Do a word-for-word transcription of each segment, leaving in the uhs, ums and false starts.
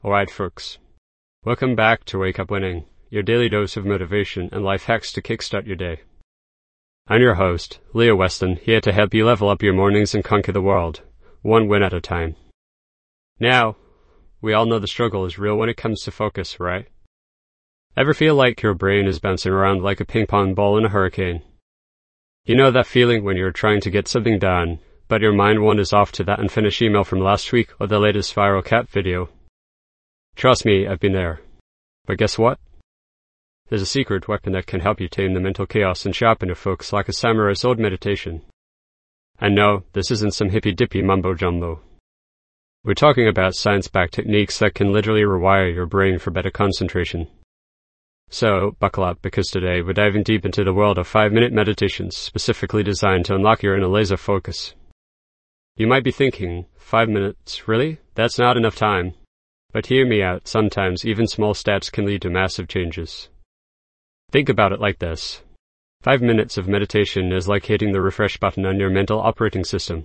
Alright folks, welcome back to Wake Up Winning, your daily dose of motivation and life hacks to kickstart your day. I'm your host, Leo Weston, here to help you level up your mornings and conquer the world, one win at a time. Now, we all know the struggle is real when it comes to focus, right? Ever feel like your brain is bouncing around like a ping pong ball in a hurricane? You know that feeling when you're trying to get something done, but your mind wanders off to that unfinished email from last week or the latest viral cat video? Trust me, I've been there. But guess what? There's a secret weapon that can help you tame the mental chaos and sharpen your focus like a samurai sword meditation. And no, this isn't some hippy-dippy mumbo-jumbo. We're talking about science-backed techniques that can literally rewire your brain for better concentration. So, buckle up, because today we're diving deep into the world of five-minute meditations specifically designed to unlock your inner laser focus. You might be thinking, five minutes, really? That's not enough time. But hear me out, sometimes even small steps can lead to massive changes. Think about it like this. Five minutes of meditation is like hitting the refresh button on your mental operating system.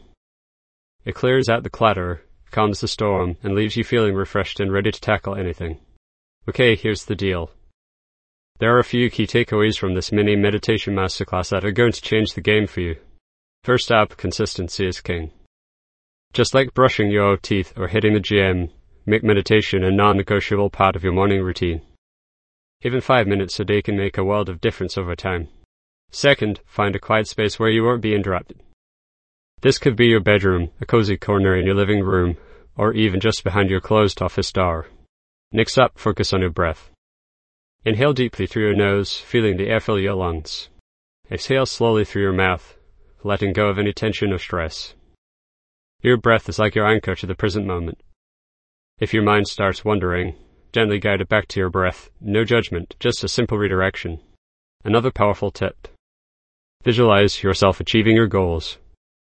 It clears out the clutter, calms the storm, and leaves you feeling refreshed and ready to tackle anything. Okay, here's the deal. There are a few key takeaways from this mini meditation masterclass that are going to change the game for you. First up, consistency is king. Just like brushing your teeth or hitting the gym, make meditation a non-negotiable part of your morning routine. Even five minutes a day can make a world of difference over time. Second, find a quiet space where you won't be interrupted. This could be your bedroom, a cozy corner in your living room, or even just behind your closed office door. Next up, focus on your breath. Inhale deeply through your nose, feeling the air fill your lungs. Exhale slowly through your mouth, letting go of any tension or stress. Your breath is like your anchor to the present moment. If your mind starts wandering, gently guide it back to your breath. No judgment, just a simple redirection. Another powerful tip. Visualize yourself achieving your goals.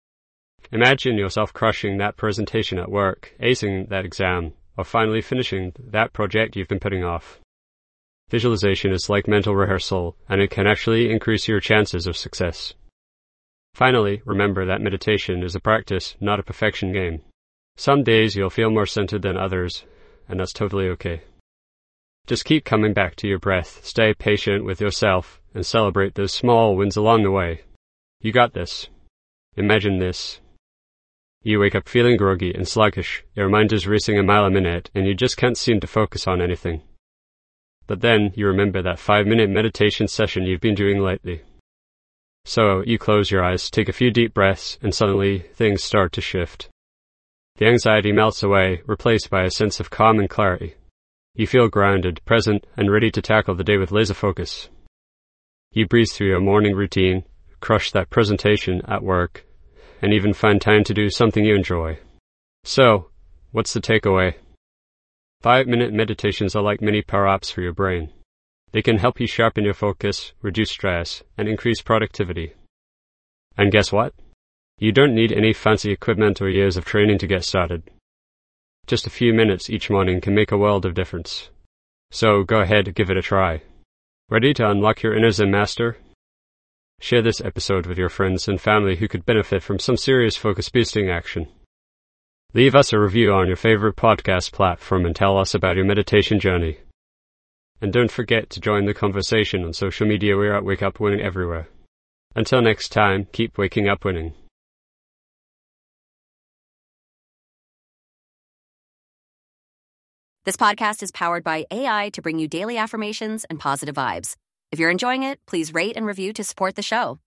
Imagine yourself crushing that presentation at work, acing that exam, or finally finishing that project you've been putting off. Visualization is like mental rehearsal, and it can actually increase your chances of success. Finally, remember that meditation is a practice, not a perfection game. Some days you'll feel more centered than others, and that's totally okay. Just keep coming back to your breath, stay patient with yourself, and celebrate those small wins along the way. You got this. Imagine this. You wake up feeling groggy and sluggish, your mind is racing a mile a minute, and you just can't seem to focus on anything. But then you remember that five-minute meditation session you've been doing lately. So you close your eyes, take a few deep breaths, and suddenly things start to shift. The anxiety melts away, replaced by a sense of calm and clarity. You feel grounded, present, and ready to tackle the day with laser focus. You breeze through your morning routine, crush that presentation at work, and even find time to do something you enjoy. So, what's the takeaway? Five-minute meditations are like mini power-ups for your brain. They can help you sharpen your focus, reduce stress, and increase productivity. And guess what? You don't need any fancy equipment or years of training to get started. Just a few minutes each morning can make a world of difference. So go ahead, give it a try. Ready to unlock your inner Zen master? Share this episode with your friends and family who could benefit from some serious focus-boosting action. Leave us a review on your favorite podcast platform and tell us about your meditation journey. And don't forget to join the conversation on social media. We're at Wake Up Winning everywhere. Until next time, keep waking up winning. This podcast is powered by A I to bring you daily affirmations and positive vibes. If you're enjoying it, please rate and review to support the show.